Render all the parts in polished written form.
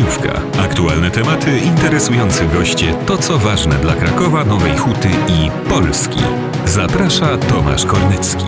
Radiówka. Aktualne tematy, interesujący goście, to co ważne dla Krakowa, Nowej Huty i Polski. Zaprasza Tomasz Kornecki.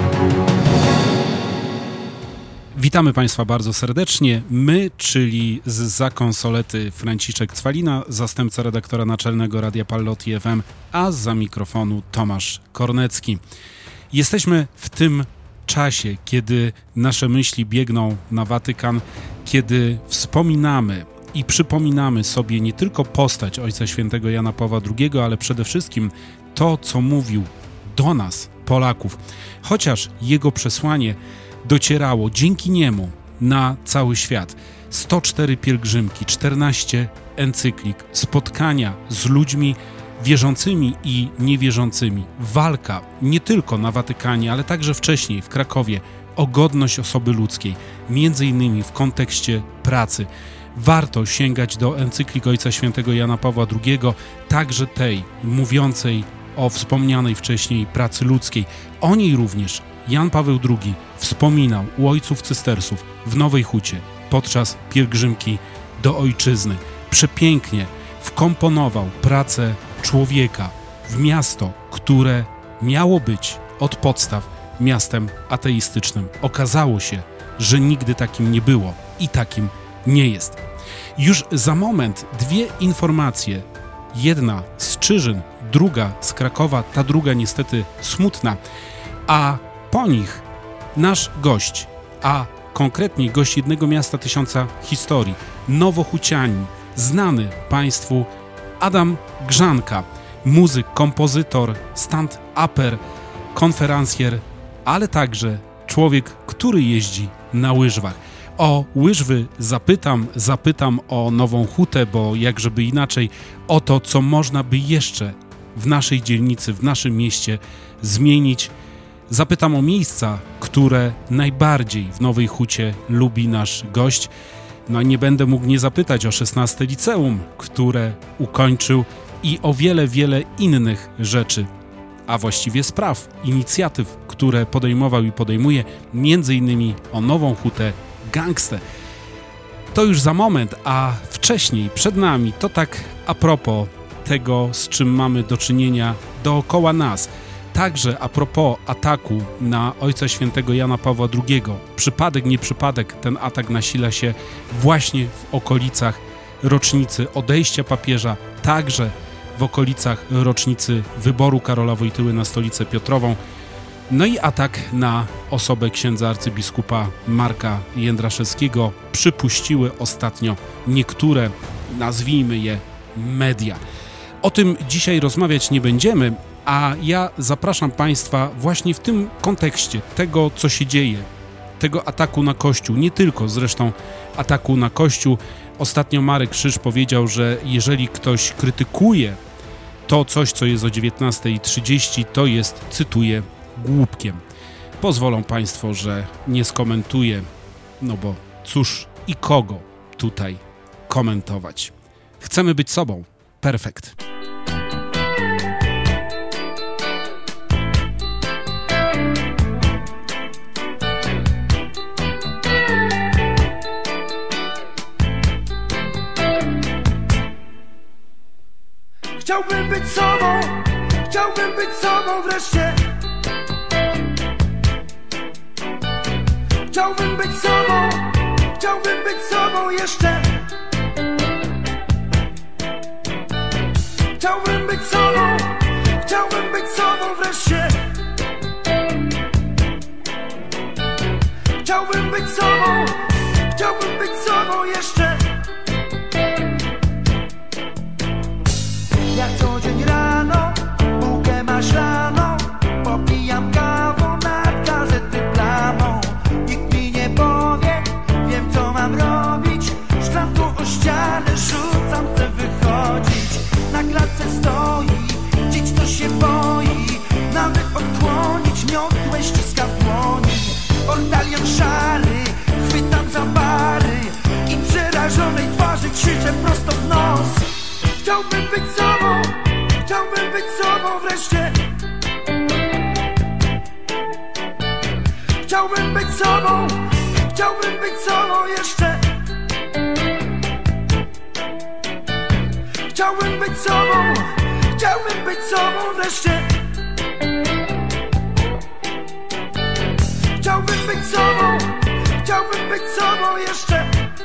Witamy Państwa bardzo serdecznie. My, czyli zza konsolety Franciszek Cwalina, zastępca redaktora naczelnego Radia Pallotti FM, a zza mikrofonu Tomasz Kornecki. Jesteśmy w tym czasie, kiedy nasze myśli biegną na Watykan, kiedy wspominamy i przypominamy sobie nie tylko postać Ojca Świętego Jana Pawła II, ale przede wszystkim to, co mówił do nas, Polaków. Chociaż jego przesłanie docierało dzięki niemu na cały świat. 104 pielgrzymki, 14 encyklik, spotkania z ludźmi wierzącymi i niewierzącymi. Walka nie tylko na Watykanie, ale także wcześniej w Krakowie o godność osoby ludzkiej, między innymi w kontekście pracy. Warto sięgać do encyklik Ojca Świętego Jana Pawła II, także tej mówiącej o wspomnianej wcześniej pracy ludzkiej. O niej również Jan Paweł II wspominał u ojców cystersów w Nowej Hucie podczas pielgrzymki do ojczyzny. Przepięknie wkomponował pracę człowieka w miasto, które miało być od podstaw miastem ateistycznym. Okazało się, że nigdy takim nie było i takim nie jest. Już za moment dwie informacje. Jedna z Czyżyn, druga z Krakowa, ta druga niestety smutna, a po nich nasz gość, a konkretniej gość jednego miasta tysiąca historii, nowohucianin, znany Państwu Adam Grzanka, muzyk, kompozytor, stand-uper, konferencjer, ale także człowiek, który jeździ na łyżwach. O łyżwy zapytam o Nową Hutę, bo jakżeby inaczej, o to, co można by jeszcze w naszej dzielnicy, w naszym mieście zmienić. Zapytam o miejsca, które najbardziej w Nowej Hucie lubi nasz gość. No nie będę mógł nie zapytać o 16 liceum, które ukończył i o wiele, wiele innych rzeczy, a właściwie spraw, inicjatyw, które podejmował i podejmuje, między innymi o Nową Hutę Gangstę. To już za moment, a wcześniej, przed nami, to tak a propos tego, z czym mamy do czynienia dookoła nas. Także a propos ataku na Ojca Świętego Jana Pawła II. Przypadek, nie przypadek, ten atak nasila się właśnie w okolicach rocznicy odejścia papieża, także w okolicach rocznicy wyboru Karola Wojtyły na stolicę Piotrową. No i atak na osobę księdza arcybiskupa Marka Jędraszewskiego przypuściły ostatnio niektóre, nazwijmy je, media. O tym dzisiaj rozmawiać nie będziemy, a ja zapraszam Państwa właśnie w tym kontekście tego, co się dzieje, tego ataku na Kościół, nie tylko zresztą ataku na Kościół. Ostatnio Marek Krzyż powiedział, że jeżeli ktoś krytykuje to coś, co jest o 19:30, to jest, cytuję, głupkiem. Pozwolą Państwo, że nie skomentuję, no bo cóż i kogo tutaj komentować. Chcemy być sobą. Perfekt. Chciałbym być sobą wreszcie. Chciałbym być sobą jeszcze. Chciałbym być sobą wreszcie. Chciałbym być sobą jeszcze. Jak co dzień rano, bułkę maślaną, popijam kawą nad gazety plamą. Nikt mi nie powie, wiem co mam robić. Szklanką o ścianę rzucam, chcę wychodzić. Na klatce stoi, dziś to się boi. Nawet odkłonić, miotłę ściska w dłoni. Ortalion szary, chwytam za bary i przerażonej twarzy krzyczę prosto w nos. Chciałbym być sobą wreszcie. Chciałbym być sobą jeszcze. Chciałbym być sobą, chciałbym być sobą wreszcie. Chciałbym być sobą, chciałbym być sobą jeszcze.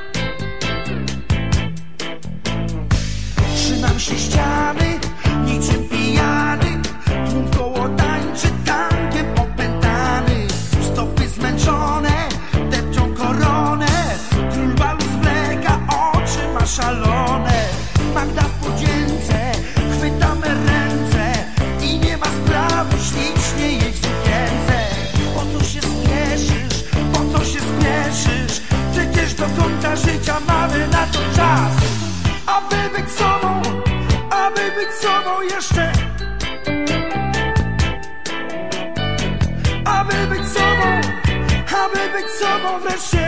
Trzymam się ściany, niczym pijany. Tłum koło tańczy, tankiem opętany. Stopy zmęczone, depczą koronę. Król balu zwleka, oczy ma szalone. Magda w podzięce, chwytamy ręce. I nie ma sprawy, ślicznie jedź w sukience. Po co się spieszysz, po co się spieszysz? Przecież do końca życia mamy na to czas. Aby być sobą, aby być sobą jeszcze. Aby być sobą, aby być sobą wreszcie.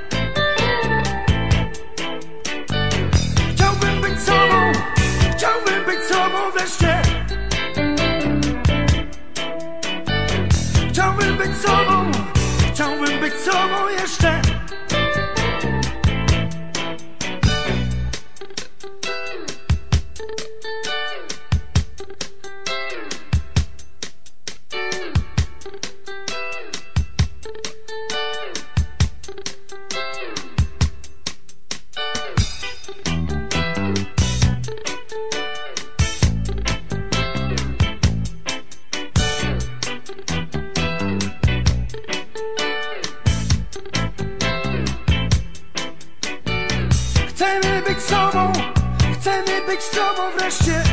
Chciałbym być sobą, chciałbym być sobą wreszcie. Chciałbym być sobą, chciałbym być sobą jeszcze. Chcemy być sobą, chcemy być sobą wreszcie.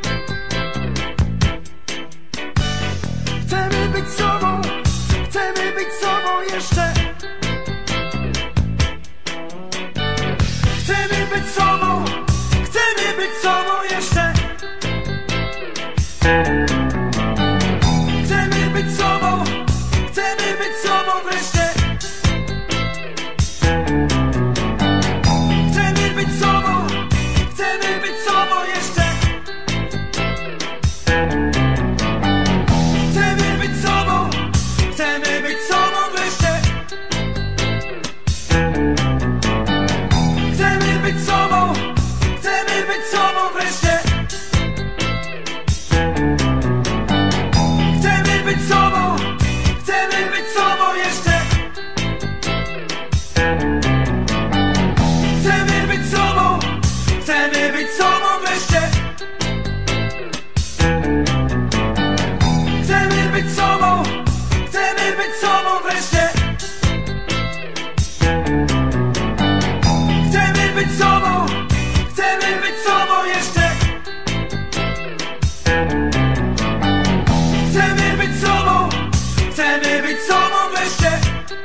Chcemy być sobą, chcemy być sobą jeszcze. Chcemy być sobą, chcemy być sobą jeszcze. Chcemy być sobą, chcemy być sobą wreszcie. Chcemy być sobą, chcemy być sobą jeszcze. Chcemy być sobą, chcemy być sobą wreszcie. Chcemy być sobą, chcemy być sobą wreszcie. Chcemy być sobą, chcemy być sobą jeszcze. Chcemy być sobą, chcemy być sobą wreszcie. Chcemy być sobą, chcemy być sobą wreszcie. Chcemy być sobą, chcemy być sobą jeszcze. Chcemy być sobą, chcemy być sobą wreszcie.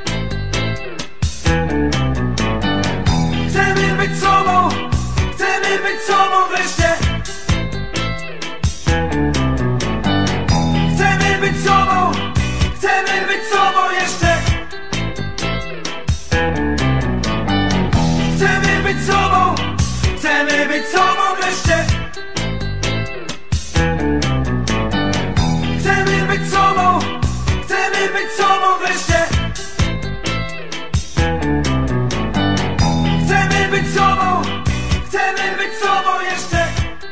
Chcemy być sobą, chcemy być sobą wreszcie. Chcemy być sobą, chcemy być sobą jeszcze. Chcemy być sobą, chcemy być sobą wreszcie. Chcemy być sobą, chcemy być sobą wreszcie. Chcemy być sobą, chcemy być sobą jeszcze.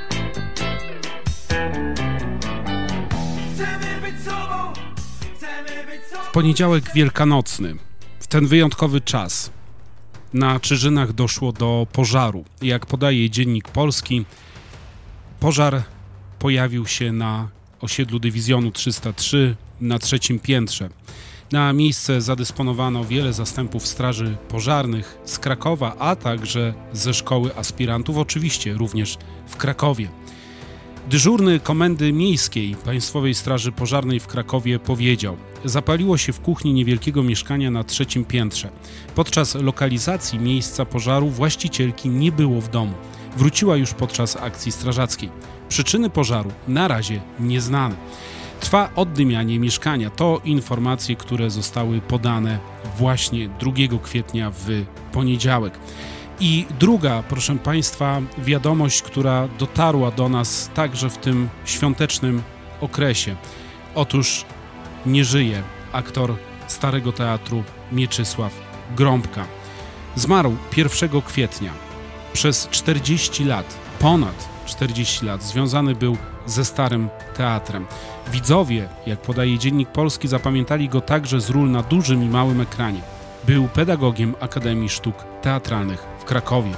Chcemy być sobą, chcemy być sobą. W poniedziałek wielkanocny, w ten wyjątkowy czas, na Czyżynach doszło do pożaru. Jak podaje Dziennik Polski, pożar pojawił się na osiedlu Dywizjonu 303 na 3. piętrze. Na miejsce zadysponowano wiele zastępów straży pożarnych z Krakowa, a także ze szkoły aspirantów, oczywiście również w Krakowie. Dyżurny Komendy Miejskiej Państwowej Straży Pożarnej w Krakowie powiedział: zapaliło się w kuchni niewielkiego mieszkania na 3. piętrze. Podczas lokalizacji miejsca pożaru właścicielki nie było w domu. Wróciła już podczas akcji strażackiej. Przyczyny pożaru na razie nieznane. Trwa oddymianie mieszkania. To informacje, które zostały podane właśnie 2 kwietnia w poniedziałek. I druga, proszę Państwa, wiadomość, która dotarła do nas także w tym świątecznym okresie. Otóż nie żyje aktor Starego Teatru Mieczysław Grąbka. Zmarł 1 kwietnia. Przez 40 lat, ponad 40 lat związany był ze Starym Teatrem. Widzowie, jak podaje Dziennik Polski, zapamiętali go także z ról na dużym i małym ekranie. Był pedagogiem Akademii Sztuk Teatralnych w Krakowie.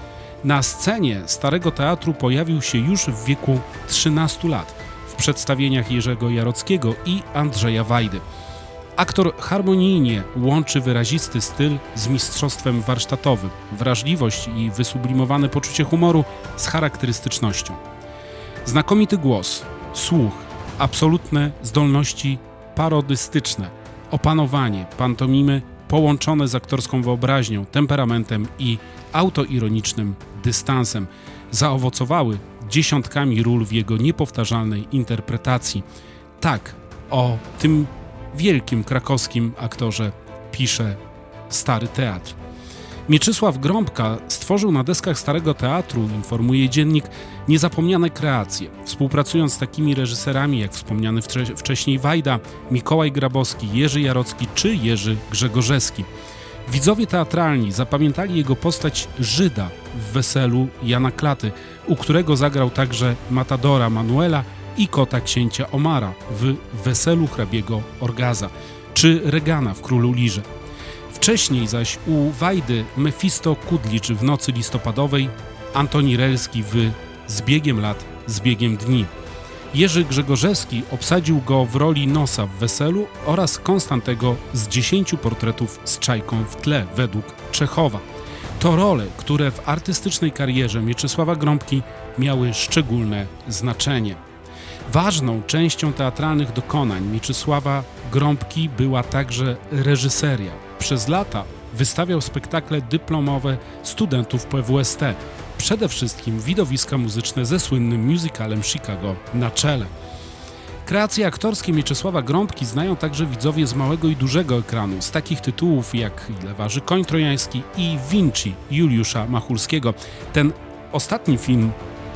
Na scenie Starego Teatru pojawił się już w wieku 13 lat w przedstawieniach Jerzego Jarockiego i Andrzeja Wajdy. Aktor harmonijnie łączy wyrazisty styl z mistrzostwem warsztatowym, wrażliwość i wysublimowane poczucie humoru z charakterystycznością. Znakomity głos, słuch, absolutne zdolności parodystyczne, opanowanie, pantomimy połączone z aktorską wyobraźnią, temperamentem i autoironicznym dystansem zaowocowały dziesiątkami ról w jego niepowtarzalnej interpretacji. Tak, o tym wielkim krakowskim aktorze pisze Stary Teatr. Mieczysław Grąbka stworzył na deskach Starego Teatru, informuje dziennik, niezapomniane kreacje, współpracując z takimi reżyserami jak wspomniany wcześniej Wajda, Mikołaj Grabowski, Jerzy Jarocki czy Jerzy Grzegorzewski. Widzowie teatralni zapamiętali jego postać Żyda w Weselu Jana Klaty, u którego zagrał także Matadora Manuela i kota księcia Omara w Weselu hrabiego Orgaza, czy Regana w Królu Lirze. Wcześniej zaś u Wajdy Mefisto Kudlicz w Nocy listopadowej, Antoni Relski w Z biegiem lat, z biegiem dni. Jerzy Grzegorzewski obsadził go w roli Nosa w Weselu oraz Konstantego z 10 portretów z czajką w tle według Czechowa. To role, które w artystycznej karierze Mieczysława Grąbki miały szczególne znaczenie. Ważną częścią teatralnych dokonań Mieczysława Grąbki była także reżyseria. Przez lata wystawiał spektakle dyplomowe studentów PWST, przede wszystkim widowiska muzyczne ze słynnym musicalem Chicago na czele. Kreacje aktorskie Mieczysława Grąbki znają także widzowie z małego i dużego ekranu, z takich tytułów jak Ile waży koń trojański i Vinci Juliusza Machulskiego. Ten ostatni film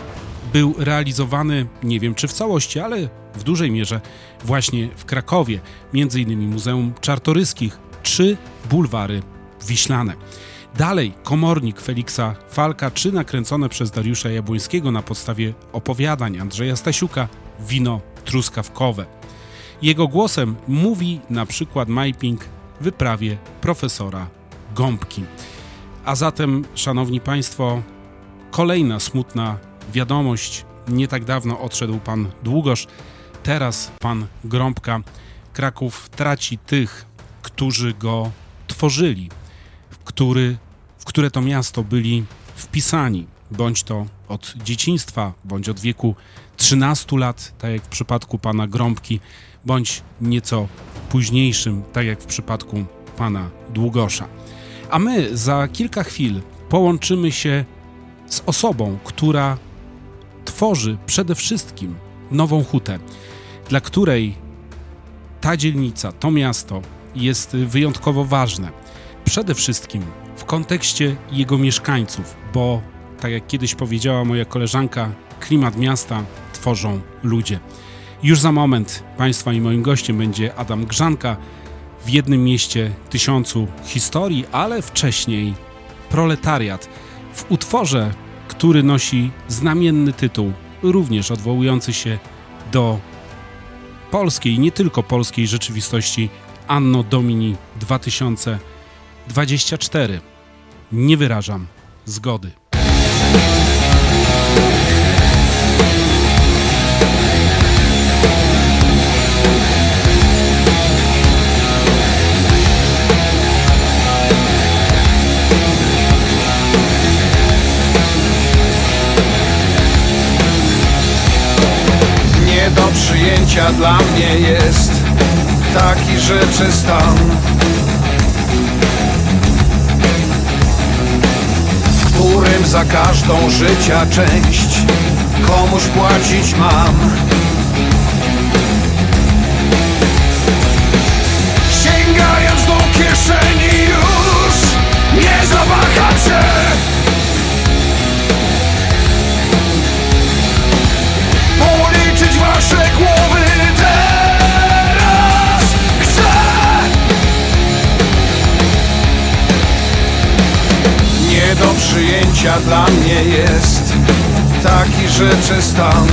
był realizowany, nie wiem czy w całości, ale w dużej mierze właśnie w Krakowie, m.in. Muzeum Czartoryskich czy Bulwary Wiślane. Dalej Komornik Feliksa Falka czy nakręcone przez Dariusza Jabłońskiego na podstawie opowiadań Andrzeja Stasiuka Wino truskawkowe. Jego głosem mówi na przykład Majping w wyprawie profesora Gąbki. A zatem, szanowni państwo, kolejna smutna wiadomość. Nie tak dawno odszedł pan Długosz, teraz pan Grąbka. Kraków traci tych, którzy go tworzyli, w które to miasto byli wpisani, bądź to od dzieciństwa, bądź od wieku 13 lat, tak jak w przypadku pana Grąbki, bądź nieco późniejszym, tak jak w przypadku pana Długosza. A my za kilka chwil połączymy się z osobą, która tworzy przede wszystkim Nową Hutę, dla której ta dzielnica, to miasto jest wyjątkowo ważne. Przede wszystkim w kontekście jego mieszkańców, bo tak jak kiedyś powiedziała moja koleżanka, klimat miasta tworzą ludzie. Już za moment państwa i moim gościem będzie Adam Grzanka w jednym mieście 1000 historii, ale wcześniej Proletariat w utworze, który nosi znamienny tytuł, również odwołujący się do polskiej, nie tylko polskiej rzeczywistości Anno Domini 2024. Nie wyrażam zgody. Nie do przyjęcia dla mnie jest taki rzeczy stan, w którym za każdą życia część komuś płacić mam. Sięgając do kieszeni już nie zawaham się. Policzyć wasze głowy teraz chcę. Nie do przyjęcia dla mnie jest taki rzeczy stan,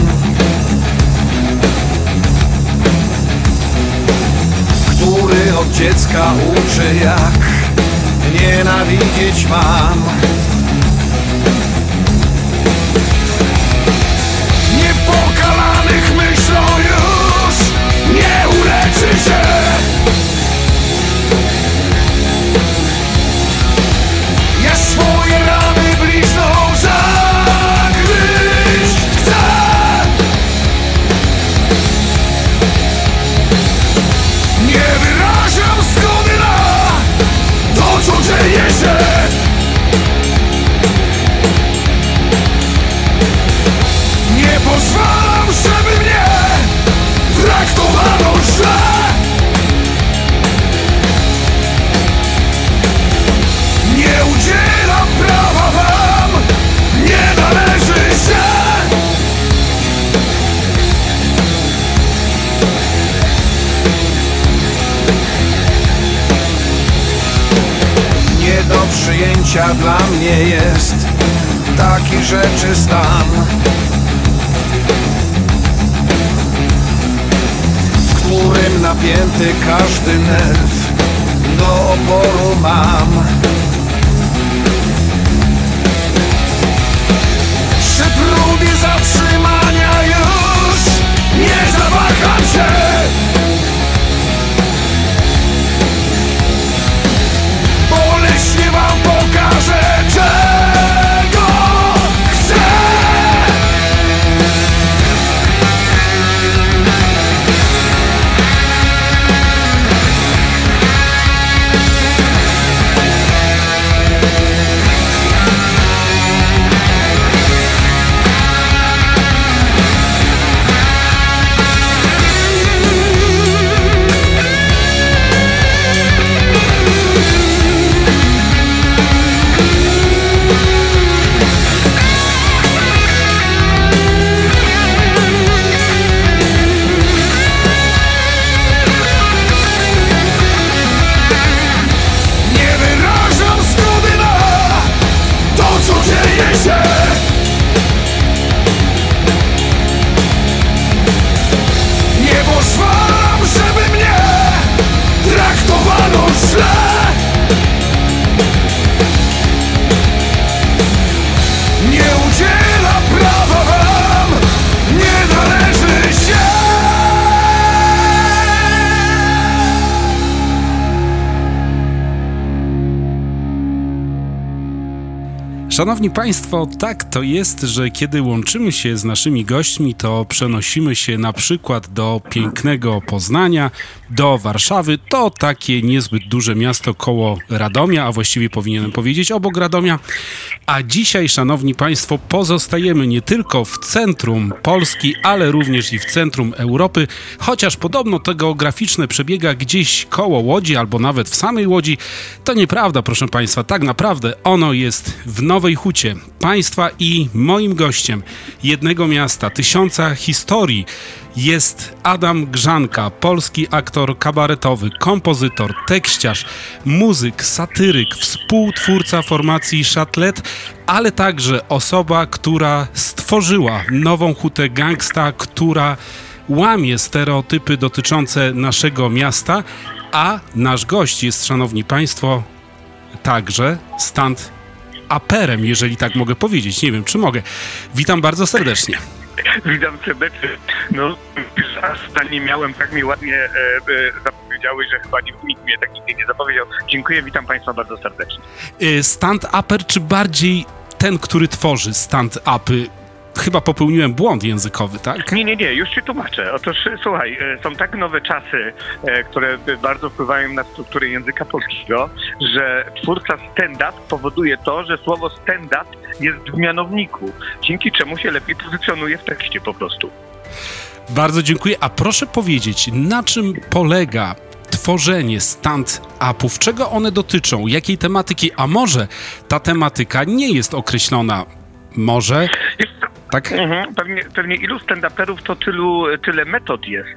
który od dziecka uczy, jak nienawidzieć mam. Niepokalanych myślą już nie uleczy się. Ja swoje rany bliźną zagryźć chcę. Nie wyrażam zgody na to, co dzieje się. Nie pozwalam, żeby mnie traktowano źle. Nie udzielam prawa wam, nie należy się. Nie do przyjęcia dla mnie jest taki rzeczy stan, w którym napięty każdy nerw do oporu mam. Przy próbie zatrzymania już nie zawaham się. Boleśnie wam pokażę, czego chcę. Nie wyrażam zgody na to, co dzieje się. Nie pozwalam, żeby mnie traktowano źle. Nie udzielam prawa wam, nie należy się. Szanowni Państwo, tak to jest, że kiedy łączymy się z naszymi gośćmi, to przenosimy się na przykład do pięknego Poznania, do Warszawy. To takie niezbyt duże miasto koło Radomia, a właściwie powinienem powiedzieć obok Radomia. A dzisiaj, szanowni Państwo, pozostajemy nie tylko w centrum Polski, ale również i w centrum Europy, chociaż podobno to geograficzne przebiega gdzieś koło Łodzi albo nawet w samej Łodzi. To nieprawda, proszę Państwa, tak naprawdę ono jest w Nowej Hucie. Państwa i moim gościem jednego miasta, tysiąca historii jest Adam Grzanka, polski aktor kabaretowy, kompozytor, tekściarz, muzyk, satyryk, współtwórca formacji Szatlet, ale także osoba, która stworzyła Nową Hutę Gangsta, która łamie stereotypy dotyczące naszego miasta, a nasz gość jest, szanowni państwo, także stand-uperem, jeżeli tak mogę powiedzieć. Nie wiem, czy mogę. Witam bardzo serdecznie. Witam serdecznie. No, zdanie miałem, tak mi ładnie zapowiedziałeś, że chyba nikt mnie tak nigdy nie zapowiedział. Dziękuję, witam Państwa bardzo serdecznie. Stand-uper, czy bardziej ten, który tworzy stand-upy? Chyba popełniłem błąd językowy, tak? Nie, już się tłumaczę. Otóż słuchaj, są tak nowe czasy, które bardzo wpływają na strukturę języka polskiego, że twórca stand-up powoduje to, że słowo stand-up jest w mianowniku, dzięki czemu się lepiej pozycjonuje w tekście po prostu. Bardzo dziękuję. A proszę powiedzieć, na czym polega tworzenie stand-upów? Czego one dotyczą? Jakiej tematyki? A może ta tematyka nie jest określona? Może? Tak? Pewnie ilu stand-uperów to tyle metod jest.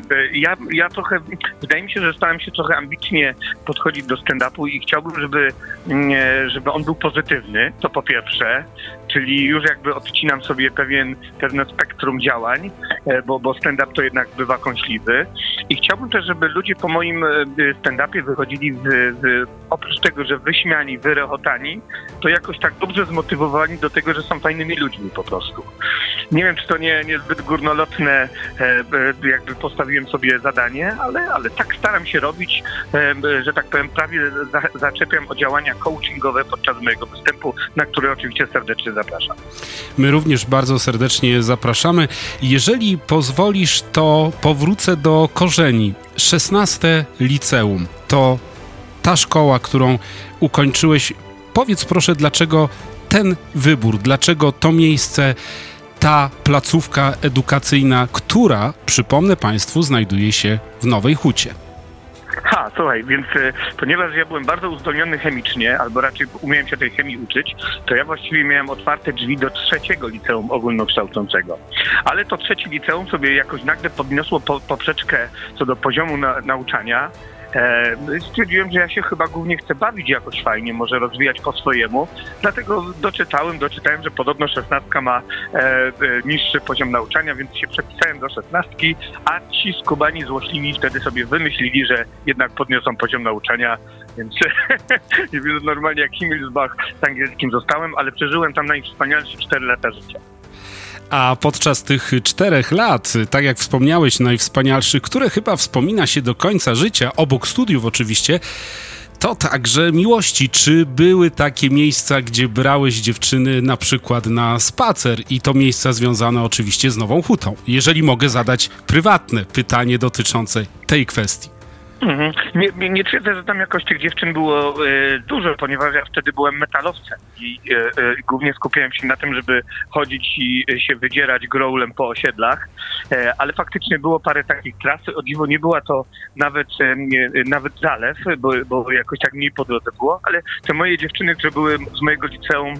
Ja trochę, wydaje mi się, że starałem się trochę ambitnie podchodzić do stand-upu i chciałbym, żeby on był pozytywny, to po pierwsze. czyli już jakby odcinam sobie pewne spektrum działań, bo stand-up to jednak bywa kąśliwy. I chciałbym też, żeby ludzie po moim stand-upie wychodzili oprócz tego, że wyśmiani, wyrechotani, to jakoś tak dobrze zmotywowani do tego, że są fajnymi ludźmi po prostu. Nie wiem, czy to nie zbyt górnolotne, jakby postawiłem sobie zadanie, ale tak staram się robić, że tak powiem, prawie zaczepiam o działania coachingowe podczas mojego występu, na który oczywiście serdecznie zapraszam. My również bardzo serdecznie zapraszamy. Jeżeli pozwolisz, to powrócę do korzeni. 16 liceum to ta szkoła, którą ukończyłeś. Powiedz proszę, dlaczego ten wybór, dlaczego to miejsce, ta placówka edukacyjna, która, przypomnę Państwu, znajduje się w Nowej Hucie. Słuchaj, więc ponieważ ja byłem bardzo uzdolniony chemicznie, albo raczej umiałem się tej chemii uczyć, to ja właściwie miałem otwarte drzwi do 3. liceum ogólnokształcącego. Ale to 3. liceum sobie jakoś nagle podniosło poprzeczkę co do poziomu nauczania. Stwierdziłem, że ja się chyba głównie chcę bawić jakoś fajnie, może rozwijać po swojemu. Dlatego doczytałem, że podobno 16 ma niższy poziom nauczania, więc się przepisałem do 16, a ci skubani złośliwi wtedy sobie wymyślili, że jednak podniosą poziom nauczania, więc normalnie jak Himmelsbach z angielskim zostałem, ale przeżyłem tam najwspanialsze 4 lata życia. A podczas tych 4 lat, tak jak wspomniałeś, najwspanialszych, które chyba wspomina się do końca życia, obok studiów oczywiście, to także miłości. Czy były takie miejsca, gdzie brałeś dziewczyny na przykład na spacer i to miejsca związane oczywiście z Nową Hutą? Jeżeli mogę zadać prywatne pytanie dotyczące tej kwestii. Nie twierdzę, że tam jakoś tych dziewczyn było dużo, ponieważ ja wtedy byłem metalowcem i głównie skupiałem się na tym, żeby chodzić i się wydzierać growlem po osiedlach, ale faktycznie było parę takich tras. O dziwo nie była to nawet zalew, bo jakoś tak mniej po drodze było, ale te moje dziewczyny, które były z mojego liceum,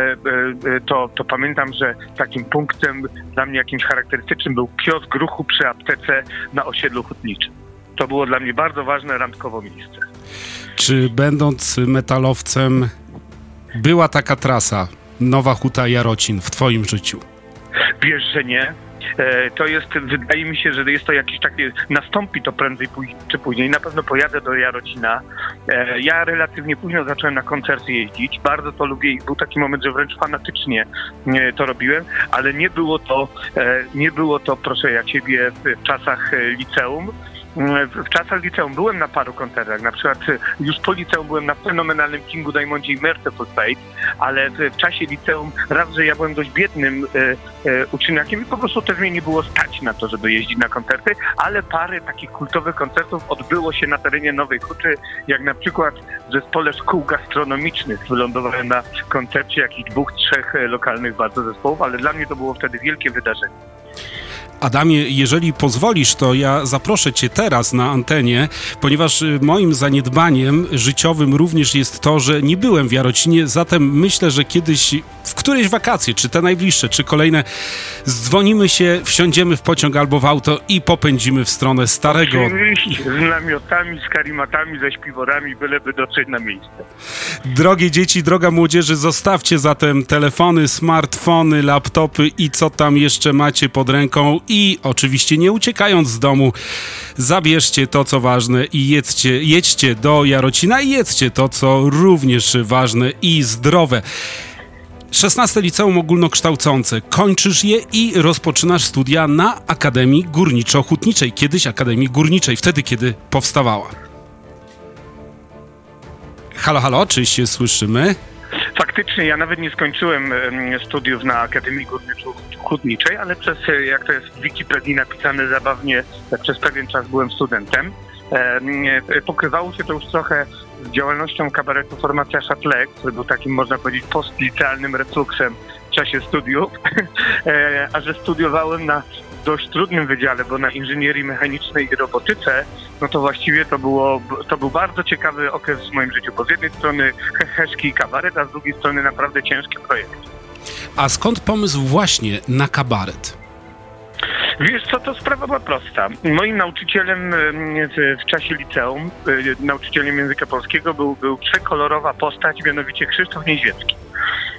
to pamiętam, że takim punktem dla mnie jakimś charakterystycznym był kiosk ruchu przy aptece na osiedlu hutniczym. To było dla mnie bardzo ważne randkowo miejsce. Czy będąc metalowcem była taka trasa Nowa Huta Jarocin w twoim życiu? Wiesz, że nie. To jest, wydaje mi się, że jest to jakieś takie, nastąpi to prędzej czy później. Na pewno pojadę do Jarocina. Ja relatywnie późno zacząłem na koncerty jeździć. Bardzo to lubię i był taki moment, że wręcz fanatycznie to robiłem, ale nie było to, proszę ja ciebie, w czasach liceum. W czasach liceum byłem na paru koncertach, na przykład już po liceum byłem na fenomenalnym Kingu Diamondzie i Mercyful Fate, ale w czasie liceum raz, że ja byłem dość biednym uczniakiem i po prostu też mnie nie było stać na to, żeby jeździć na koncerty, ale parę takich kultowych koncertów odbyło się na terenie Nowej Huty, jak na przykład w zespole szkół gastronomicznych. Wylądowałem na koncercie jakichś 2-3 lokalnych bardzo zespołów, ale dla mnie to było wtedy wielkie wydarzenie. Adamie, jeżeli pozwolisz, to ja zaproszę cię teraz na antenie, ponieważ moim zaniedbaniem życiowym również jest to, że nie byłem w Jarocinie, zatem myślę, że kiedyś, w którejś wakacje, czy te najbliższe, czy kolejne, zdzwonimy się, wsiądziemy w pociąg albo w auto i popędzimy w stronę starego... Oczywiście, z namiotami, z karimatami, ze śpiworami, byleby dotrzeć na miejsce. Drogie dzieci, droga młodzieży, zostawcie zatem telefony, smartfony, laptopy i co tam jeszcze macie pod ręką i oczywiście nie uciekając z domu, zabierzcie to, co ważne i jedźcie do Jarocina i jedzcie to, co również ważne i zdrowe. 16 liceum ogólnokształcące. Kończysz je i rozpoczynasz studia na Akademii Górniczo-Hutniczej. Kiedyś Akademii Górniczej, wtedy kiedy powstawała. Halo, czy się słyszymy? Faktycznie, ja nawet nie skończyłem studiów na Akademii Górniczo-Hutniczej, ale jak to jest w Wikipedii napisane zabawnie, przez pewien czas byłem studentem. Pokrywało się to już trochę z działalnością kabaretu Formacja Châtelet, który był takim, można powiedzieć, postlicealnym refluksem w czasie studiów, a że studiowałem na dość trudnym wydziale, bo na inżynierii mechanicznej i robotyce, no to właściwie to był bardzo ciekawy okres w moim życiu, bo z jednej strony heheszki i kabaret, a z drugiej strony naprawdę ciężki projekt. A skąd pomysł właśnie na kabaret? Wiesz co, to sprawa była prosta. Moim nauczycielem w czasie liceum, nauczycielem języka polskiego był przekolorowa postać, mianowicie Krzysztof Niedźwiecki.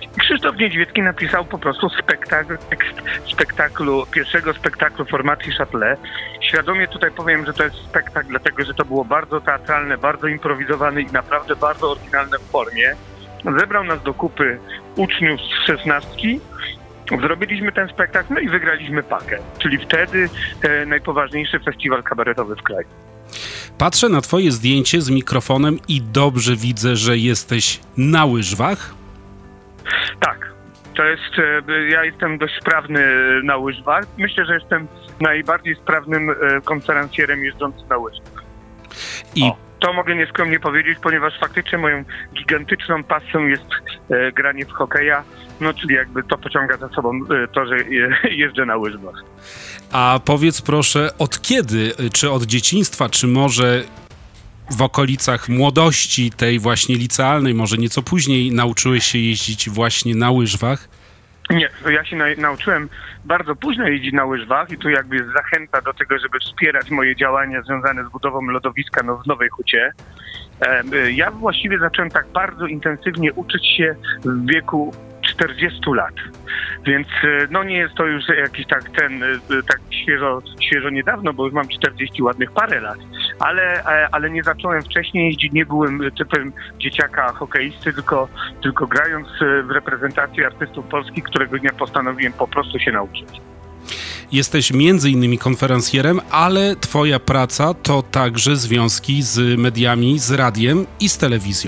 Krzysztof Niedźwiecki napisał po prostu tekst pierwszego spektaklu formacji Châtelet. Świadomie tutaj powiem, że to jest spektakl, dlatego że to było bardzo teatralne, bardzo improwizowane i naprawdę bardzo oryginalne w formie. Zebrał nas do kupy uczniów z 16. Zrobiliśmy ten spektakl, no i wygraliśmy Pakę, czyli wtedy najpoważniejszy festiwal kabaretowy w kraju. Patrzę na twoje zdjęcie z mikrofonem i dobrze widzę, że jesteś na łyżwach. Tak, to jest, ja jestem dość sprawny na łyżwach. Myślę, że jestem najbardziej sprawnym konferencjerem jeżdżącym na łyżwach. To mogę nieskromnie powiedzieć, ponieważ faktycznie moją gigantyczną pasją jest granie w hokeja, no czyli jakby to pociąga za sobą to, że jeżdżę na łyżwach. A powiedz proszę, od kiedy, czy od dzieciństwa, czy może w okolicach młodości tej właśnie licealnej, może nieco później nauczyłeś się jeździć właśnie na łyżwach? Nie, ja się nauczyłem bardzo późno jeździć na łyżwach i tu jakby jest zachęta do tego, żeby wspierać moje działania związane z budową lodowiska w Nowej Hucie. Ja właściwie zacząłem tak bardzo intensywnie uczyć się w wieku 40 lat, więc no nie jest to już jakiś tak świeżo niedawno, bo już mam 40 ładnych parę lat, ale nie zacząłem wcześniej jeździć, nie byłem typem dzieciaka hokeisty, tylko grając w reprezentacji artystów polskich, którego dnia postanowiłem po prostu się nauczyć. Jesteś między innymi konferencjerem, ale twoja praca to także związki z mediami, z radiem i z telewizją.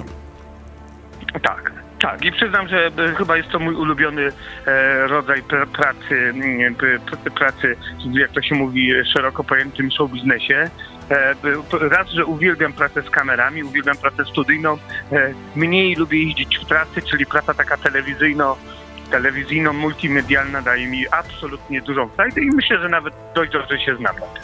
Tak, i przyznam, że chyba jest to mój ulubiony rodzaj pracy, jak to się mówi, szeroko pojętym showbiznesie. Raz, że uwielbiam pracę z kamerami, uwielbiam pracę studyjną, mniej lubię jeździć w trasy, czyli praca taka telewizyjno-multimedialna daje mi absolutnie dużą frajdę i myślę, że nawet dość dobrze się znam na tym.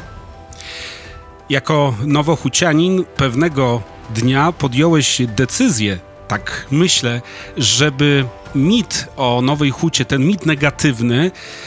Jako nowohucianin pewnego dnia podjąłeś decyzję, tak myślę, żeby mit o Nowej Hucie, ten mit negatywny,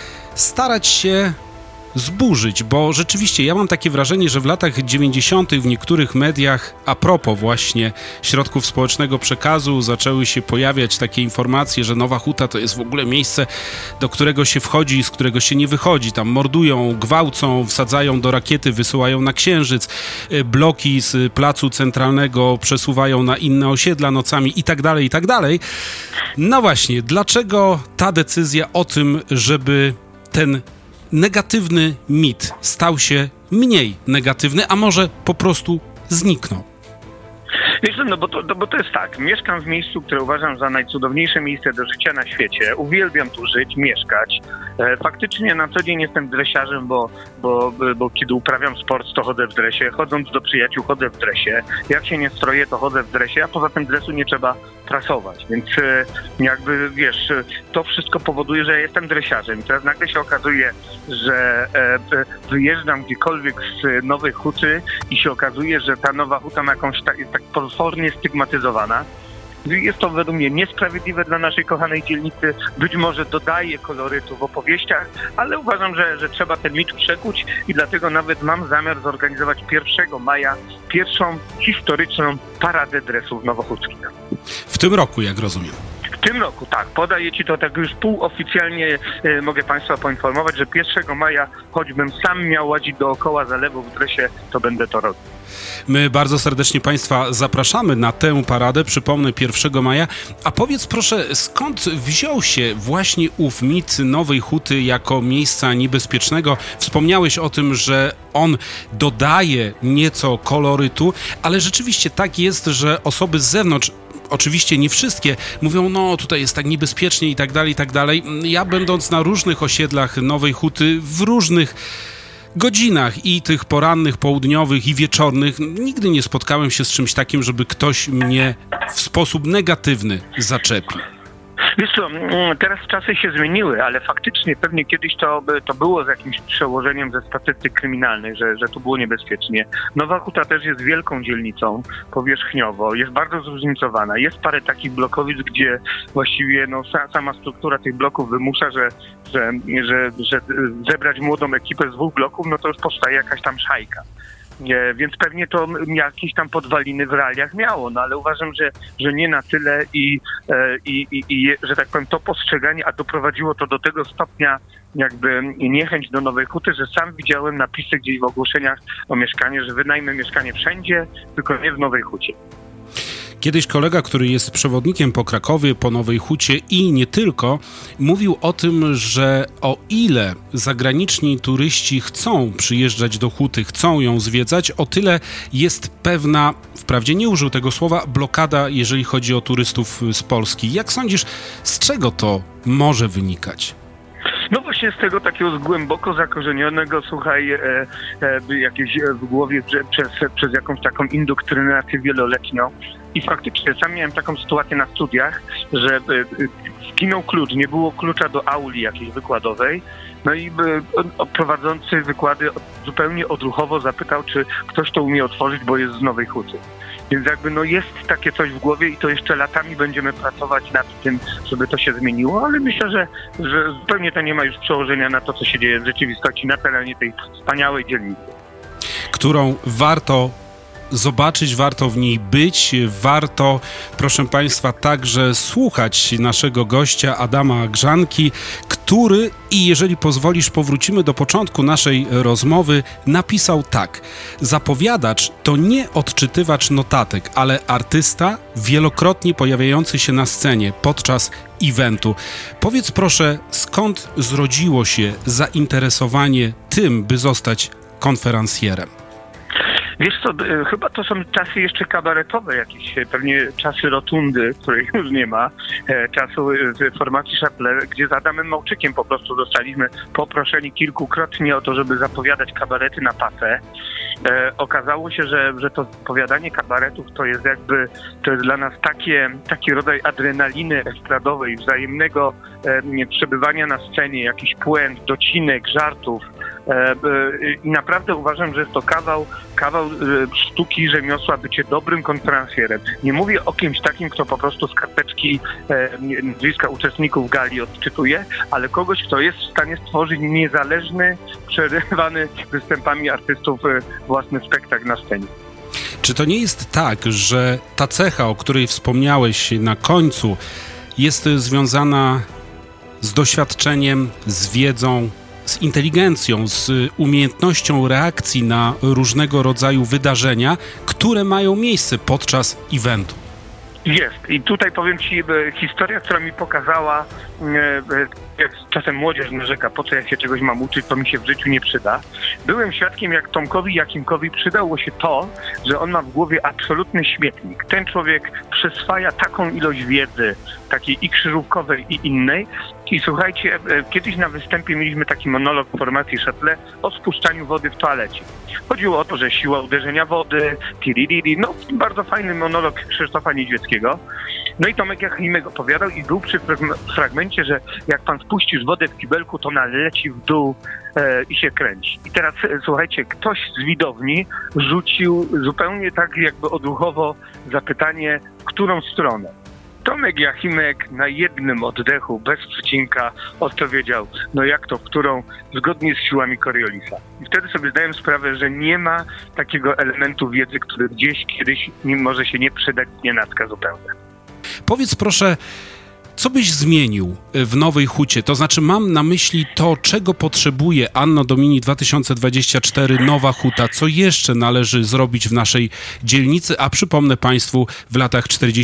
starać się zburzyć, bo rzeczywiście ja mam takie wrażenie, że w latach 90. w niektórych mediach, a propos właśnie środków społecznego przekazu, zaczęły się pojawiać takie informacje, że Nowa Huta to jest w ogóle miejsce, do którego się wchodzi, z którego się nie wychodzi. Tam mordują, gwałcą, wsadzają do rakiety, wysyłają na Księżyc, bloki z placu centralnego przesuwają na inne osiedla nocami i tak dalej, i tak dalej. No właśnie, dlaczego ta decyzja o tym, żeby ten negatywny mit stał się mniej negatywny, a może po prostu zniknął? Wiesz, bo to jest tak, mieszkam w miejscu, które uważam za najcudowniejsze miejsce do życia na świecie. Uwielbiam tu żyć, mieszkać. Faktycznie na co dzień jestem dresiarzem, bo kiedy uprawiam sport, to chodzę w dresie. Chodząc do przyjaciół, chodzę w dresie. Jak się nie stroję, to chodzę w dresie, a poza tym dresu nie trzeba prasować. Więc jakby, wiesz, to wszystko powoduje, że ja jestem dresiarzem. Teraz nagle się okazuje, że wyjeżdżam gdziekolwiek z Nowej Huty i się okazuje, że ta Nowa Huta ma jest tak potwornie stygmatyzowana. Jest to według mnie niesprawiedliwe dla naszej kochanej dzielnicy. Być może dodaje kolorytu w opowieściach, ale uważam, że trzeba ten mit przekuć i dlatego nawet mam zamiar zorganizować 1 maja pierwszą historyczną paradę dresów nowochódzkich. W tym roku, jak rozumiem. W tym roku, tak. Podaję ci to tak już półoficjalnie, mogę Państwa poinformować, że 1 maja, choćbym sam miał łazić dookoła zalewu w dresie, to będę to robił. My bardzo serdecznie Państwa zapraszamy na tę paradę, przypomnę, 1 maja. A powiedz proszę, skąd wziął się właśnie ów mit Nowej Huty jako miejsca niebezpiecznego? Wspomniałeś o tym, że on dodaje nieco kolorytu, ale rzeczywiście tak jest, że osoby z zewnątrz, oczywiście nie wszystkie, mówią, no tutaj jest tak niebezpiecznie i tak dalej, i tak dalej. Ja będąc na różnych osiedlach Nowej Huty, w różnych godzinach i tych porannych, południowych i wieczornych, nigdy nie spotkałem się z czymś takim, żeby ktoś mnie w sposób negatywny zaczepił. Wiesz co, teraz czasy się zmieniły, ale faktycznie pewnie kiedyś to było z jakimś przełożeniem ze statystyk kryminalnych, że tu było niebezpiecznie. Nowa Huta też jest wielką dzielnicą powierzchniowo, jest bardzo zróżnicowana. Jest parę takich blokowic, gdzie właściwie sama struktura tych bloków wymusza, że zebrać młodą ekipę z 2 bloków, no to już powstaje jakaś tam szajka. Więc pewnie to jakieś tam podwaliny w realiach miało, no ale uważam, że nie na tyle i że tak powiem to postrzeganie, a doprowadziło to do tego stopnia jakby niechęć do Nowej Huty, że sam widziałem napisy gdzieś w ogłoszeniach o mieszkanie, że wynajmę mieszkanie wszędzie, tylko nie w Nowej Hucie. Kiedyś kolega, który jest przewodnikiem po Krakowie, po Nowej Hucie i nie tylko, mówił o tym, że o ile zagraniczni turyści chcą przyjeżdżać do Huty, chcą ją zwiedzać, o tyle jest pewna, wprawdzie nie użył tego słowa, blokada, jeżeli chodzi o turystów z Polski. Jak sądzisz, z czego to może wynikać? No właśnie z tego takiego głęboko zakorzenionego, słuchaj, jakieś w głowie przez jakąś taką indoktrynację wieloletnią. I faktycznie sam miałem taką sytuację na studiach, że zginął klucz, nie było klucza do auli jakiejś wykładowej. No i prowadzący wykłady zupełnie odruchowo zapytał, czy ktoś to umie otworzyć, bo jest z Nowej Huty. Więc jakby no jest takie coś w głowie i to jeszcze latami będziemy pracować nad tym, żeby to się zmieniło, ale myślę, że zupełnie to nie ma już przełożenia na to, co się dzieje w rzeczywistości na terenie tej wspaniałej dzielnicy. Którą warto zobaczyć, warto w niej być, warto, proszę Państwa, także słuchać naszego gościa Adama Grzanki, który, i jeżeli pozwolisz, powrócimy do początku naszej rozmowy, napisał tak: zapowiadacz to nie odczytywacz notatek, ale artysta wielokrotnie pojawiający się na scenie podczas eventu. Powiedz proszę, skąd zrodziło się zainteresowanie tym, by zostać konferencjerem? Wiesz co, chyba to są czasy jeszcze kabaretowe jakieś, pewnie czasy Rotundy, której już nie ma, czasu formacji Chapler, gdzie z Adamem Małczykiem po prostu zostaliśmy poproszeni kilkukrotnie o to, żeby zapowiadać kabarety na pasę. Okazało się, że to zapowiadanie kabaretów to jest dla nas taki rodzaj adrenaliny estradowej, wzajemnego przebywania na scenie, jakiś puent, docinek, żartów. I naprawdę uważam, że jest to kawał sztuki, rzemiosła, bycie dobrym konferencjerem. Nie mówię o kimś takim, kto po prostu z karteczki nazwiska uczestników gali odczytuje, ale kogoś, kto jest w stanie stworzyć niezależny, przerywany występami artystów własny spektakl na scenie. Czy to nie jest tak, że ta cecha, o której wspomniałeś na końcu, jest związana z doświadczeniem, z wiedzą, z inteligencją, z umiejętnością reakcji na różnego rodzaju wydarzenia, które mają miejsce podczas eventu? Jest. I tutaj powiem Ci, historia, która mi pokazała, jak czasem młodzież narzeka, po co ja się czegoś mam uczyć, to mi się w życiu nie przyda. Byłem świadkiem, jak Tomkowi Jakimkowi przydało się to, że on ma w głowie absolutny śmietnik. Ten człowiek przyswaja taką ilość wiedzy, takiej i krzyżówkowej, i innej. I słuchajcie, kiedyś na występie mieliśmy taki monolog w formacji Chapler o spuszczaniu wody w toalecie. Chodziło o to, że siła uderzenia wody, no bardzo fajny monolog Krzysztofa Niedźwieckiego. No i Tomek Jachimek opowiadał i był przy fragmencie, że jak pan spuścisz wodę w kibelku, to ona leci w dół i się kręci. I teraz słuchajcie, ktoś z widowni rzucił zupełnie tak jakby odruchowo zapytanie, w którą stronę. Tomek Jachimek na jednym oddechu, bez przecinka, odpowiedział, no jak to, w którą, zgodnie z siłami Coriolisa. I wtedy sobie zdałem sprawę, że nie ma takiego elementu wiedzy, który gdzieś kiedyś może się nie przydać, nienacka zupełnie. Powiedz proszę, co byś zmienił w Nowej Hucie? To znaczy mam na myśli to, czego potrzebuje Anno Domini 2024 Nowa Huta, co jeszcze należy zrobić w naszej dzielnicy, a przypomnę Państwu w latach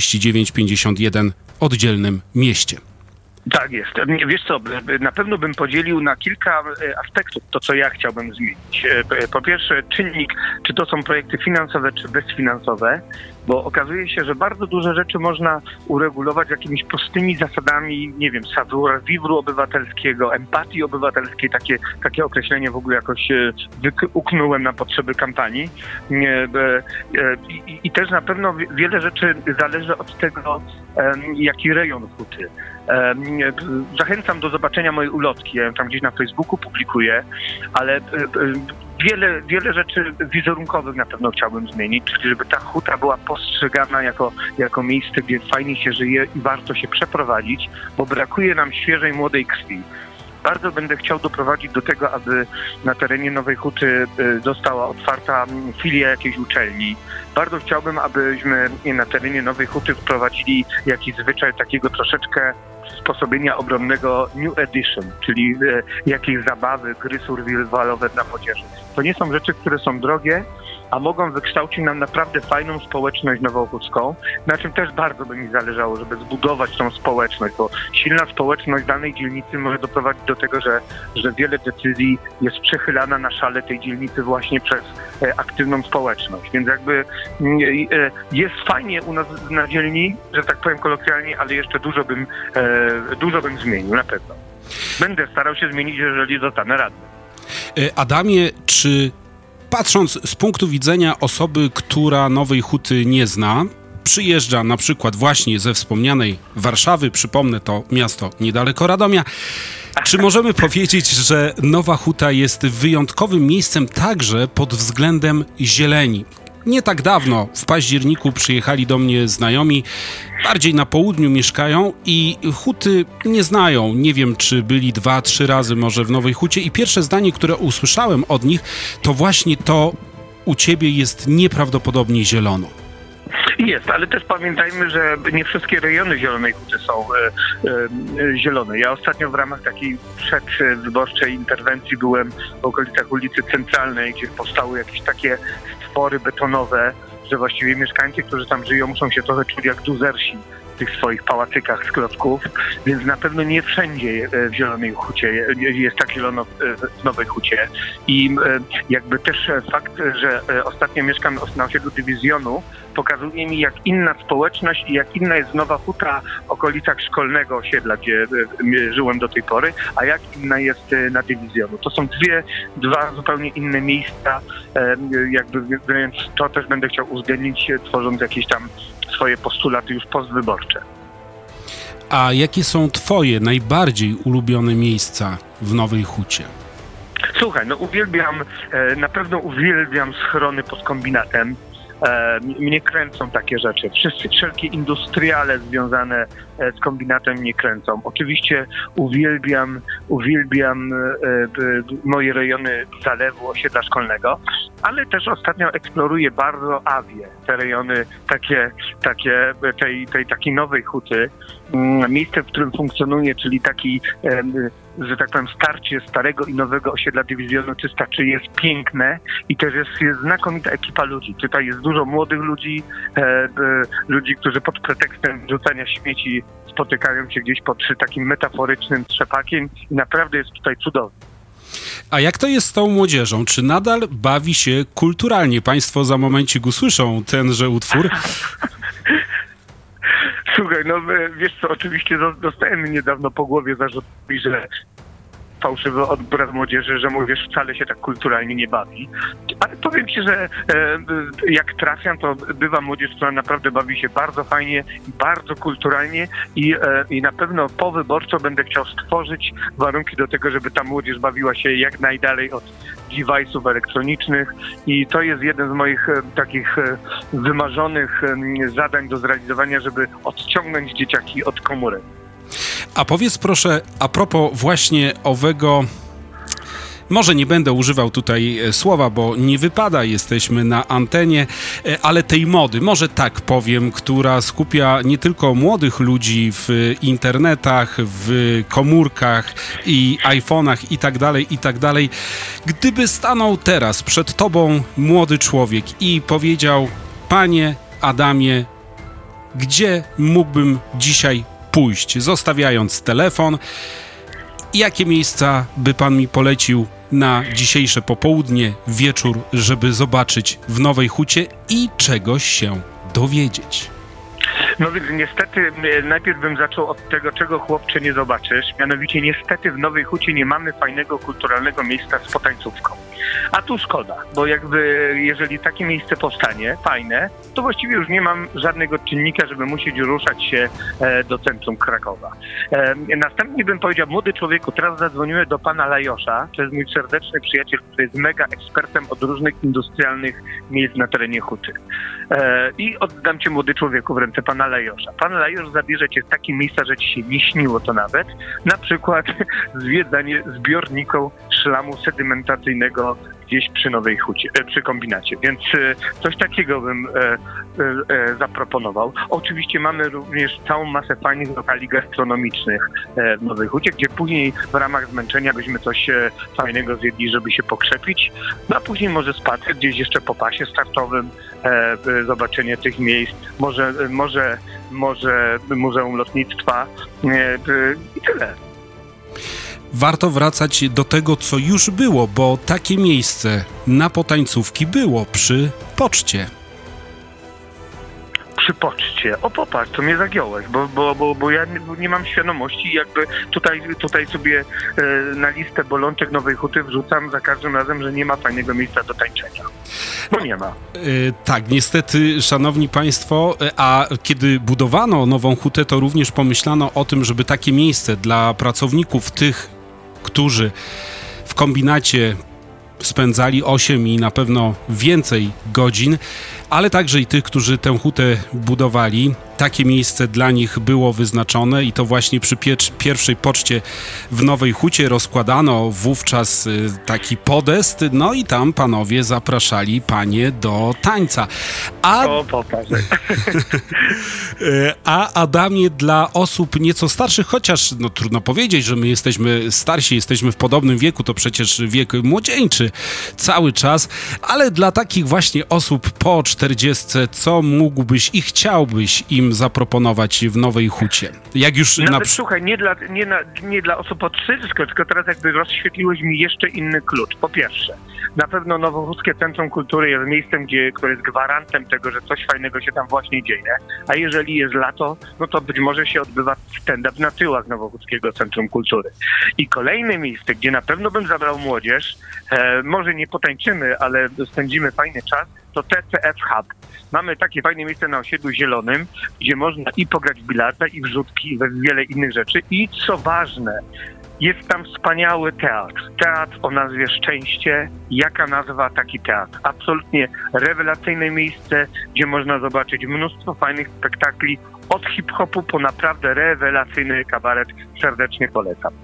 49-51 oddzielnym mieście. Tak jest. Wiesz co, na pewno bym podzielił na kilka aspektów to, co ja chciałbym zmienić. Po pierwsze, czynnik, czy to są projekty finansowe, czy bezfinansowe, bo okazuje się, że bardzo duże rzeczy można uregulować jakimiś prostymi zasadami, nie wiem, savoir-vivre obywatelskiego, empatii obywatelskiej, takie określenie w ogóle jakoś uknąłem na potrzeby kampanii. I też na pewno wiele rzeczy zależy od tego, jaki rejon Huty. Zachęcam do zobaczenia mojej ulotki, ja ją tam gdzieś na Facebooku publikuję, ale wiele rzeczy wizerunkowych na pewno chciałbym zmienić, czyli żeby ta Huta była postrzegana jako miejsce, gdzie fajnie się żyje i warto się przeprowadzić, bo brakuje nam świeżej, młodej krwi. Bardzo będę chciał doprowadzić do tego, aby na terenie Nowej Huty została otwarta filia jakiejś uczelni. Bardzo chciałbym, abyśmy na terenie Nowej Huty wprowadzili jakiś zwyczaj takiego troszeczkę przysposobienia obronnego New Edition, czyli jakieś zabawy, gry survivalowe dla młodzieży. To nie są rzeczy, które są drogie, a mogą wykształcić nam naprawdę fajną społeczność nowochódzką, na czym też bardzo by mi zależało, żeby zbudować tą społeczność, bo silna społeczność danej dzielnicy może doprowadzić do tego, że wiele decyzji jest przechylana na szale tej dzielnicy właśnie przez aktywną społeczność. Więc jakby jest fajnie u nas na dzielni, że tak powiem kolokwialnie, ale jeszcze dużo bym zmienił, na pewno. Będę starał się zmienić, jeżeli zostanę radnym. Adamie, czy patrząc z punktu widzenia osoby, która Nowej Huty nie zna, przyjeżdża na przykład właśnie ze wspomnianej Warszawy, przypomnę, to miasto niedaleko Radomia, czy możemy powiedzieć, że Nowa Huta jest wyjątkowym miejscem także pod względem zieleni? Nie tak dawno, w październiku, przyjechali do mnie znajomi, bardziej na południu mieszkają i Huty nie znają. Nie wiem, czy byli 2-3 razy może w Nowej Hucie i pierwsze zdanie, które usłyszałem od nich, to właśnie to: u ciebie jest nieprawdopodobnie zielono. Jest, ale też pamiętajmy, że nie wszystkie rejony Zielonej Huty są zielone. Ja ostatnio w ramach takiej przedwyborczej interwencji byłem w okolicach ulicy Centralnej, gdzie powstały jakieś takie stwory betonowe, że właściwie mieszkańcy, którzy tam żyją, muszą się trochę czuć jak duzersi w tych swoich pałacykach z klocków, więc na pewno nie wszędzie w Zielonej Hucie jest tak zielono w Nowej Hucie. I jakby też fakt, że ostatnio mieszkam na osiedlu Dywizjonu, pokazuje mi, jak inna społeczność i jak inna jest Nowa Huta w okolicach szkolnego osiedla, gdzie żyłem do tej pory, a jak inna jest na Dywizjonu. To są dwa zupełnie inne miejsca, jakby wręcz to też będę chciał uwzględnić, tworząc jakieś tam swoje postulaty już postwyborcze. A jakie są twoje najbardziej ulubione miejsca w Nowej Hucie? Słuchaj, no na pewno uwielbiam schrony pod kombinatem. Mnie kręcą takie rzeczy. Wszelkie industriale związane z kombinatem mnie kręcą. Oczywiście uwielbiam moje rejony zalewu, osiedla szkolnego, ale też ostatnio eksploruję bardzo Awię, te rejony takiej Nowej Huty. Miejsce, w którym funkcjonuje, czyli taki, że tak powiem, starcie starego i nowego osiedla Dywizjonu 303 jest piękne i też jest znakomita ekipa ludzi. Tutaj jest dużo młodych ludzi, którzy pod pretekstem rzucania śmieci spotykają się gdzieś pod takim metaforycznym trzepakiem i naprawdę jest tutaj cudownie. A jak to jest z tą młodzieżą? Czy nadal bawi się kulturalnie? Państwo za momencik usłyszą tenże utwór. Słuchaj, no wiesz co, oczywiście dostałem niedawno po głowie zarzutami, że fałszywy odbiór młodzieży, że młodzież wcale się tak kulturalnie nie bawi. Ale powiem ci, że jak trafiam, to bywa młodzież, która naprawdę bawi się bardzo fajnie, bardzo kulturalnie i na pewno powyborczo będę chciał stworzyć warunki do tego, żeby ta młodzież bawiła się jak najdalej od device'ów elektronicznych i to jest jeden z moich takich wymarzonych zadań do zrealizowania, żeby odciągnąć dzieciaki od komórek. A powiedz proszę, a propos właśnie owego, może nie będę używał tutaj słowa, bo nie wypada, jesteśmy na antenie, ale tej mody, może tak powiem, która skupia nie tylko młodych ludzi w internetach, w komórkach i iPhone'ach i tak dalej. Gdyby stanął teraz przed tobą młody człowiek i powiedział: panie Adamie, gdzie mógłbym dzisiaj pójść, zostawiając telefon, jakie miejsca by pan mi polecił na dzisiejsze popołudnie, wieczór, żeby zobaczyć w Nowej Hucie i czegoś się dowiedzieć? No więc niestety najpierw bym zaczął od tego, czego chłopcze nie zobaczysz. Mianowicie niestety w Nowej Hucie nie mamy fajnego, kulturalnego miejsca z potańcówką. A tu szkoda, bo jakby jeżeli takie miejsce powstanie, fajne, to właściwie już nie mam żadnego czynnika, żeby musieć ruszać się do centrum Krakowa. Następnie bym powiedział, młody człowieku, teraz zadzwoniłem do pana Lajosza, to jest mój serdeczny przyjaciel, który jest mega ekspertem od różnych industrialnych miejsc na terenie Huty. I oddam cię, młody człowieku, w ręce pana Lajosza. Pan Lajosz zabierze cię w takie miejsca, że ci się nie śniło to nawet. Na przykład zwiedzanie zbiorników szlamu sedymentacyjnego gdzieś przy Nowej Hucie, przy kombinacie. Więc coś takiego bym zaproponował. Oczywiście mamy również całą masę fajnych lokali gastronomicznych w Nowej Hucie, gdzie później w ramach zmęczenia byśmy coś fajnego zjedli, żeby się pokrzepić. No a później może spacer gdzieś jeszcze po pasie startowym, zobaczenie tych miejsc, może Muzeum Lotnictwa i tyle. Warto wracać do tego, co już było, bo takie miejsce na potańcówki było przy poczcie. Przy poczcie. O, popatrz, to mnie zagiąłeś, bo ja nie mam świadomości, jakby tutaj sobie na listę bolączek Nowej Huty wrzucam za każdym razem, że nie ma fajnego miejsca do tańczenia. Bo nie ma. Tak, niestety, szanowni państwo, a kiedy budowano Nową Hutę, to również pomyślano o tym, żeby takie miejsce dla pracowników, tych, którzy w kombinacie spędzali 8 i na pewno więcej godzin, ale także i tych, którzy tę hutę budowali. Takie miejsce dla nich było wyznaczone i to właśnie przy pierwszej poczcie w Nowej Hucie rozkładano wówczas taki podest, no i tam panowie zapraszali panie do tańca. A Adamie, dla osób nieco starszych, chociaż no, trudno powiedzieć, że my jesteśmy starsi, jesteśmy w podobnym wieku, to przecież wiek młodzieńczy cały czas, ale dla takich właśnie osób po 40, co mógłbyś i chciałbyś im zaproponować w Nowej Hucie? Jak już słuchaj, nie dla osób od 30, tylko teraz jakby rozświetliłeś mi jeszcze inny klucz. Po pierwsze, na pewno Nowochódzkie Centrum Kultury jest miejscem, które jest gwarantem tego, że coś fajnego się tam właśnie dzieje, a jeżeli jest lato, no to być może się odbywa stand-up na tyłach Nowochódzkiego Centrum Kultury. I kolejne miejsce, gdzie na pewno bym zabrał młodzież, może nie potańczymy, ale spędzimy fajny czas, to TCF Hub. Mamy takie fajne miejsce na osiedlu Zielonym, gdzie można i pograć w bilarda, i w rzutki, i we wiele innych rzeczy. I co ważne, jest tam wspaniały teatr. Teatr o nazwie Szczęście. Jaka nazwa, taki teatr. Absolutnie rewelacyjne miejsce, gdzie można zobaczyć mnóstwo fajnych spektakli, od hip-hopu po naprawdę rewelacyjny kabaret. Serdecznie polecam.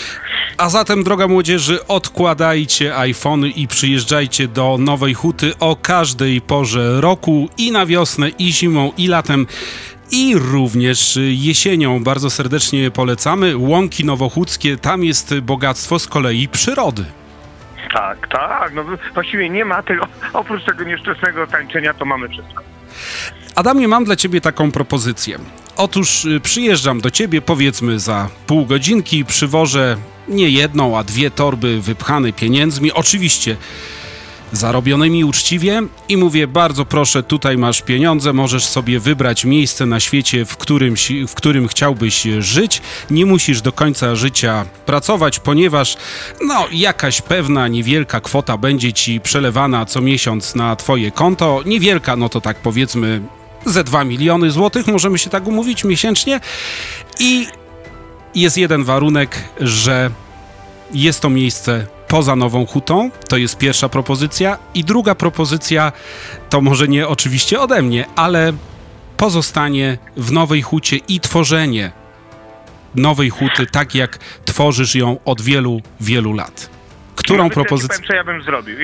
A zatem, droga młodzieży, odkładajcie iPhony i przyjeżdżajcie do Nowej Huty o każdej porze roku, i na wiosnę, i zimą, i latem, i również jesienią. Bardzo serdecznie polecamy. Łąki nowochódzkie, tam jest bogactwo z kolei przyrody. Tak, no właściwie nie ma tego, oprócz tego nieszczęsnego tańczenia, to mamy wszystko. Adamie, mam dla ciebie taką propozycję. Otóż przyjeżdżam do ciebie, powiedzmy za pół godzinki, przywożę nie jedną, a 2 torby wypchane pieniędzmi, oczywiście zarobionymi uczciwie, i mówię: bardzo proszę, tutaj masz pieniądze, możesz sobie wybrać miejsce na świecie, w którym chciałbyś żyć. Nie musisz do końca życia pracować, ponieważ jakaś pewna niewielka kwota będzie ci przelewana co miesiąc na twoje konto. Niewielka, no to tak powiedzmy ze 2 miliony złotych, możemy się tak umówić, miesięcznie. I jest jeden warunek, że jest to miejsce poza Nową Hutą. To jest pierwsza propozycja. I druga propozycja, to może nie oczywiście ode mnie, ale pozostanie w Nowej Hucie i tworzenie Nowej Huty tak, jak tworzysz ją od wielu, wielu lat. Którą propozycję? Co ja bym zrobił?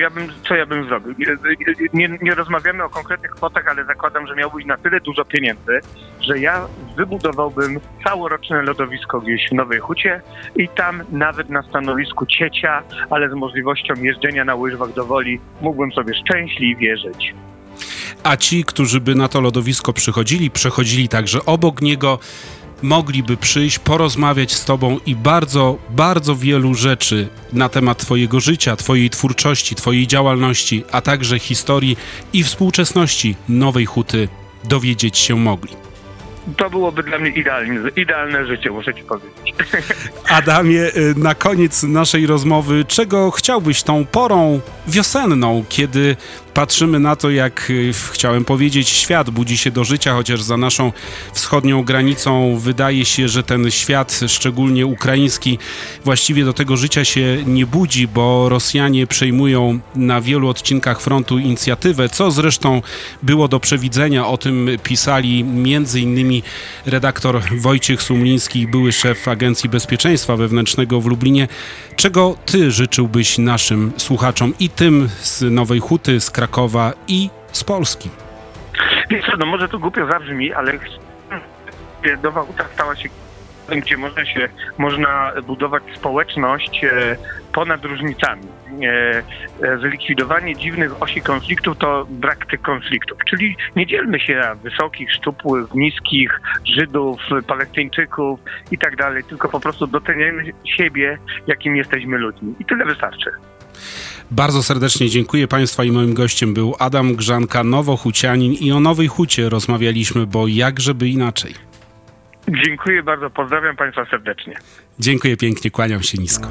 Nie rozmawiamy o konkretnych kwotach, ale zakładam, że miałbyś na tyle dużo pieniędzy, że ja wybudowałbym całoroczne lodowisko gdzieś w Nowej Hucie i tam nawet na stanowisku ciecia, ale z możliwością jeżdżenia na łyżwach do Woli, mógłbym sobie szczęśliwie żyć. A ci, którzy by na to lodowisko przechodzili także obok niego, mogliby przyjść, porozmawiać z tobą i bardzo, bardzo wielu rzeczy na temat twojego życia, twojej twórczości, twojej działalności, a także historii i współczesności Nowej Huty dowiedzieć się mogli. to byłoby dla mnie idealne życie, muszę ci powiedzieć. Adamie, na koniec naszej rozmowy, czego chciałbyś tą porą wiosenną, kiedy patrzymy na to, jak chciałem powiedzieć, świat budzi się do życia, chociaż za naszą wschodnią granicą wydaje się, że ten świat, szczególnie ukraiński, właściwie do tego życia się nie budzi, bo Rosjanie przejmują na wielu odcinkach frontu inicjatywę, co zresztą było do przewidzenia. O tym pisali m.in. redaktor Wojciech Sumliński, były szef Agencji Bezpieczeństwa Wewnętrznego w Lublinie. Czego ty życzyłbyś naszym słuchaczom i tym z Nowej Huty, z Krakowa i z Polski? Wiesz co, no może to głupio zabrzmi, ale Nowa Huta stała się, gdzie można budować społeczność ponad różnicami. Zlikwidowanie dziwnych osi konfliktów to brak tych konfliktów. Czyli nie dzielmy się na wysokich, szczupłych, niskich, Żydów, Palestyńczyków i tak dalej, tylko po prostu doceniajmy siebie, jakim jesteśmy ludźmi. I tyle wystarczy. Bardzo serdecznie dziękuję Państwa i moim gościem był Adam Grzanka, nowohucianin, i o Nowej Hucie rozmawialiśmy, bo jakżeby inaczej. Dziękuję bardzo, pozdrawiam Państwa serdecznie. Dziękuję pięknie, kłaniam się nisko.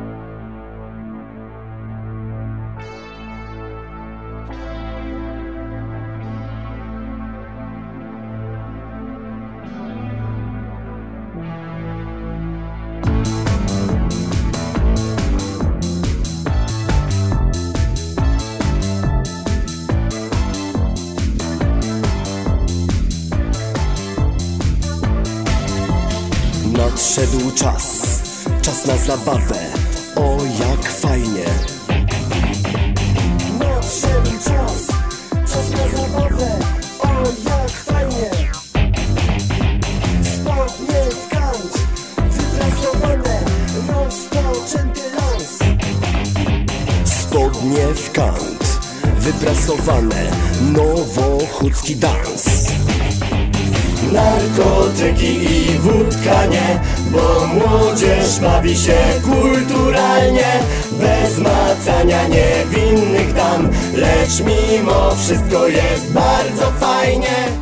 Nadszedł czas na zabawę, o jak fajnie. Nadszedł czas na zabawę, o jak fajnie. Spodnie w kant, wyprasowane, rozpoczęty lans. Spodnie w kant, wyprasowane, nowochódzki dans. Narkotyki i wódka nie, bo młodzież bawi się kulturalnie, bez macania niewinnych dam, lecz mimo wszystko jest bardzo fajnie.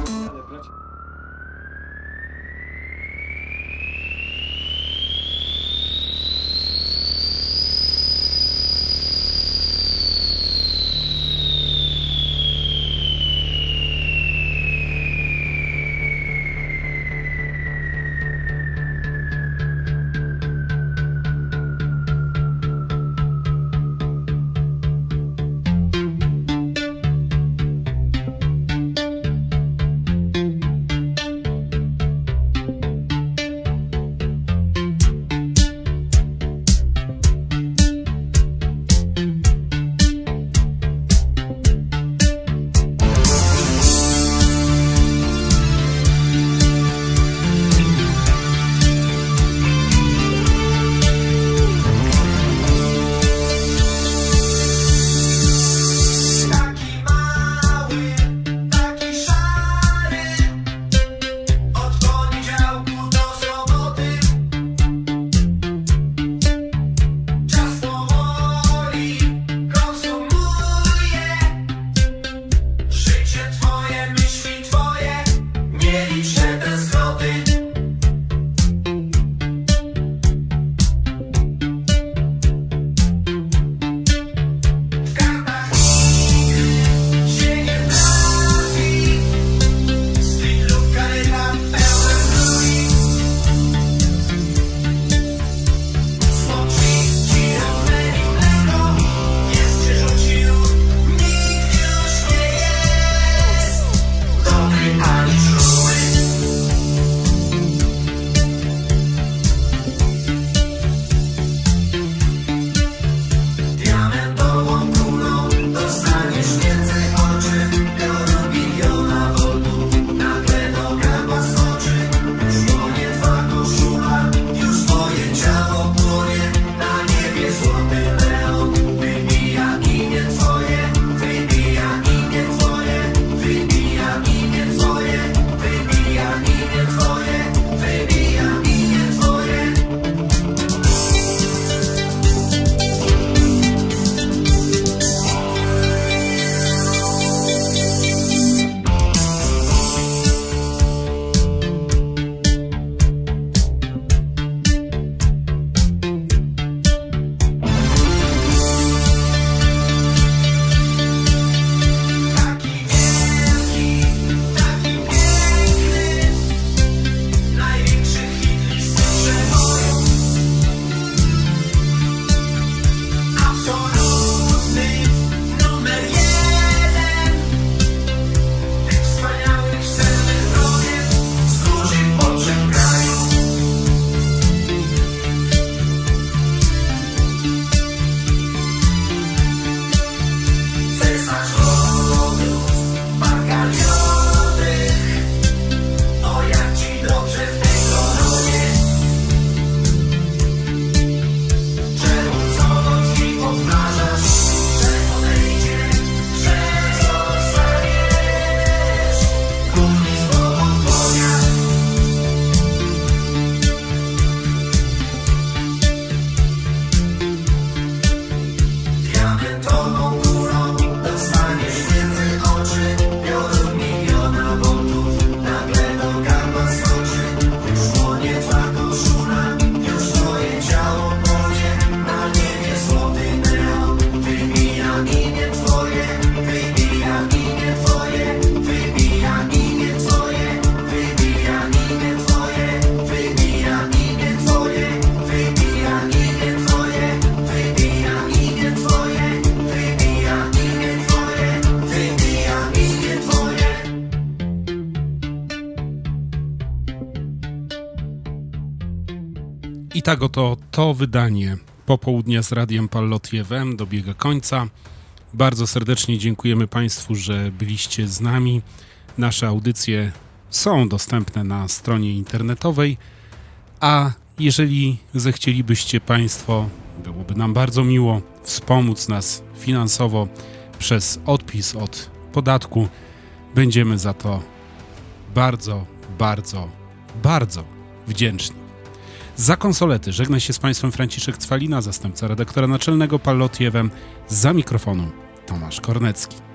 tak oto to wydanie Popołudnia z Radiem Pallotti FM dobiega końca. Bardzo serdecznie dziękujemy Państwu, że byliście z nami. Nasze audycje są dostępne na stronie internetowej, a jeżeli zechcielibyście Państwo, byłoby nam bardzo miło, wspomóc nas finansowo przez odpis od podatku, będziemy za to bardzo, bardzo, bardzo wdzięczni. Za konsolety żegna się z Państwem Franciszek Cwalina, zastępca redaktora naczelnego Pallotti FM, za mikrofonu Tomasz Kornecki.